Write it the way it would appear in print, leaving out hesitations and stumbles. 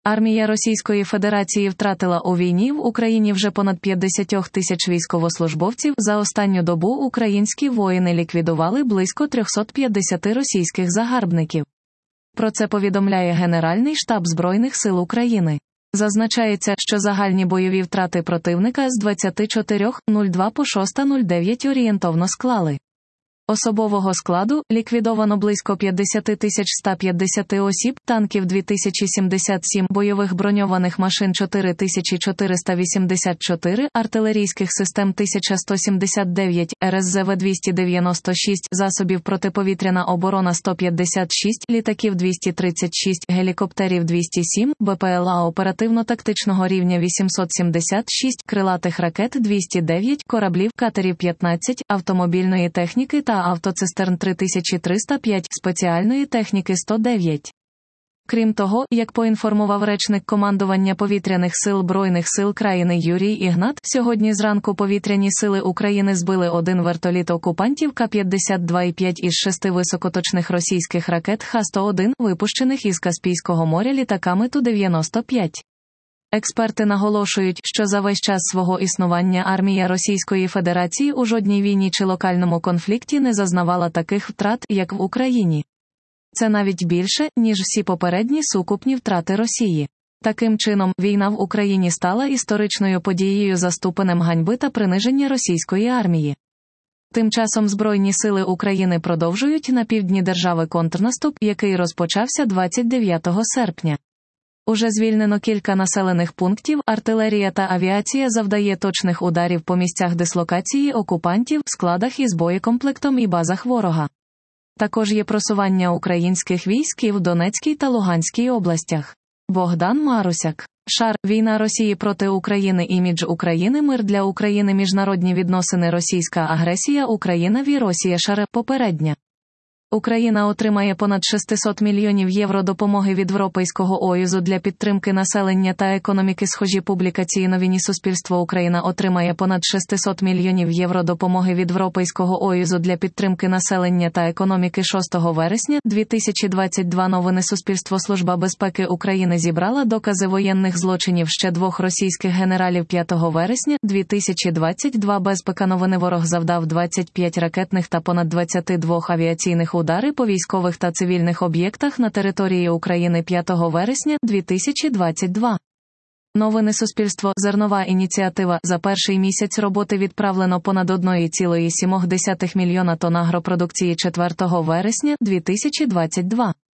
Армія Російської Федерації втратила у війні в Україні вже понад 50 тисяч військовослужбовців. За останню добу українські воїни ліквідували близько 350 російських загарбників. Про це повідомляє Генеральний штаб Збройних сил України. Зазначається, що загальні бойові втрати противника з 24.02 по 6.09 орієнтовно склали: особового складу – ліквідовано близько 50 150 осіб, танків 2077, бойових броньованих машин 4484, артилерійських систем 1179, РСЗВ 296, засобів протиповітряна оборона 156, літаків 236, гелікоптерів 207, БПЛА оперативно-тактичного рівня 876, крилатих ракет 209, кораблів, катерів 15, автомобільної техніки та автоцистерн 3305, спеціальної техніки 109. Крім того, як поінформував речник командування повітряних сил Збройних сил країни Юрій Ігнат, сьогодні зранку повітряні сили України збили один вертоліт окупантів К-52,5 із 6 високоточних російських ракет Х-101, випущених із Каспійського моря літаками Ту-95. Експерти наголошують, що за весь час свого існування армія Російської Федерації у жодній війні чи локальному конфлікті не зазнавала таких втрат, як в Україні. Це навіть більше, ніж всі попередні сукупні втрати Росії. Таким чином, війна в Україні стала історичною подією за ступенем ганьби та приниження російської армії. Тим часом Збройні сили України продовжують на півдні держави контрнаступ, який розпочався 29 серпня. Уже звільнено кілька населених пунктів, артилерія та авіація завдає точних ударів по місцях дислокації окупантів, складах із боєкомплектом і базах ворога. Також є просування українських військ і в Донецькій та Луганській областях. Богдан Марусяк. Шар. Війна Росії проти України. Імідж України. Мир для України. Міжнародні відносини. Російська агресія. Україна. Росія. Шар. Попередня. Україна отримає понад 600 мільйонів євро допомоги від Європейського Союзу для підтримки населення та економіки. Схожі публікації. Новини суспільство. Україна отримає понад 600 мільйонів євро допомоги від Європейського Союзу для підтримки населення та економіки. 6 вересня 2022. Новини суспільство. Служба безпеки України зібрала докази воєнних злочинів ще двох російських генералів. 5 вересня 2022. Безпека. Новини. Ворог завдав 25 ракетних та понад 22 авіаційних удари по військових та цивільних об'єктах на території України. 5 вересня 2022. Новини суспільство. Зернова ініціатива. За перший місяць роботи відправлено понад 1,7 мільйона тонн агропродукції. 4 вересня 2022.